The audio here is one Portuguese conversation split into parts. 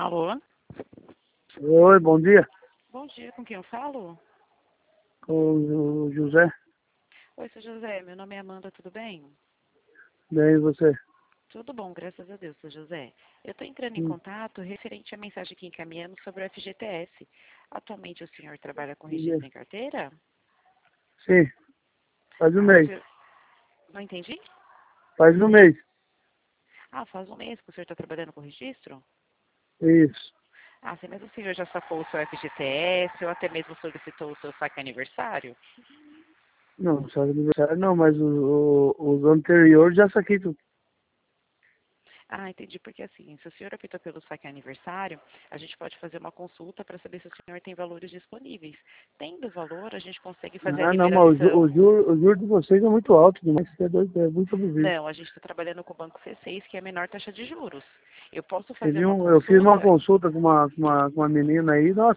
Alô? Oi, bom dia. Bom dia, com quem eu falo? Com o José. Oi, seu José, meu nome é Amanda, tudo bem? Bem, e você? Tudo bom, graças a Deus, seu José. Eu estou entrando em Hum, contato referente à mensagem que encaminhamos sobre o FGTS. Atualmente o senhor trabalha com e aí? registro em carteira? Sim, faz um Ah, o mês. senhor... Não entendi? Faz um mês. Ah, faz um mês que o senhor está trabalhando com registro? Isso. Ah, sim, mas o senhor já sacou o seu FGTS ou até mesmo solicitou o seu saque aniversário? Não, só aniversário não, mas os anteriores já saquei tudo. Ah, entendi, porque assim, se o senhor optou pelo saque aniversário, a gente pode fazer uma consulta para saber se o senhor tem valores disponíveis. Tendo valor, a gente consegue fazer a Ah, não, mas liberação. o juro de vocês é muito alto demais. Isso é doido, é muito abusivo. Não, a gente está trabalhando com o Banco C6, que é a menor taxa de juros. Eu posso fazer Teve uma eu fiz uma consulta? consulta com uma menina aí, nossa.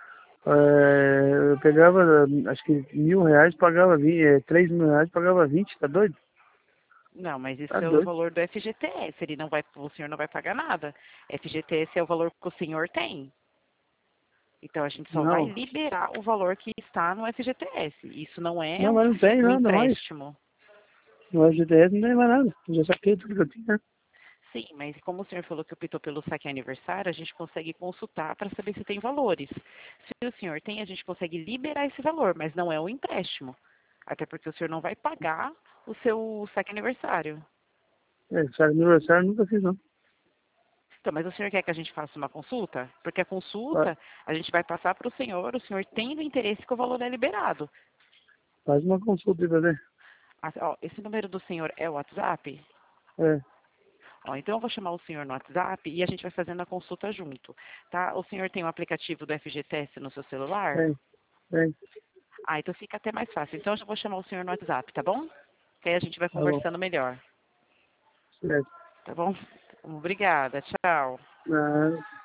Eu pegava, acho que R$ 1.000, pagava 20, R$ 3.000, pagava 20, tá doido? Não, mas Tá isso é o doido. valor do FGTS. Ele não vai, o senhor não vai pagar nada. FGTS é o valor que o senhor tem. Então a gente só vai Não, liberar o valor que está no FGTS. Isso não é não, mas não tem um nada mais. empréstimo. No FGTS não tem mais nada. Eu já saquei tudo que eu tinha. Sim, mas como o senhor falou que optou pelo saque aniversário, a gente consegue consultar para saber se tem valores. Se o senhor tem, a gente consegue liberar esse valor, mas não é um empréstimo. Até porque o senhor não vai pagar o seu saque aniversário. Sabe, aniversário eu nunca fiz, não. Então, mas o senhor quer que a gente faça uma consulta? Porque a Fa- consulta a gente vai passar para o senhor tendo interesse que o valor é liberado. Faz uma consulta aí pra ver. Ah, ó, esse número do senhor é o WhatsApp? É, Ó, então eu vou chamar o senhor no WhatsApp e a gente vai fazendo a consulta junto, tá? O senhor tem o aplicativo do FGTS no seu celular? tem, tem. Ah, então fica até mais fácil. Então eu já vou chamar o senhor no WhatsApp, tá bom? Que aí a gente vai Tá bom. conversando melhor, Certo. tá bom? Obrigada, tchau. Ah,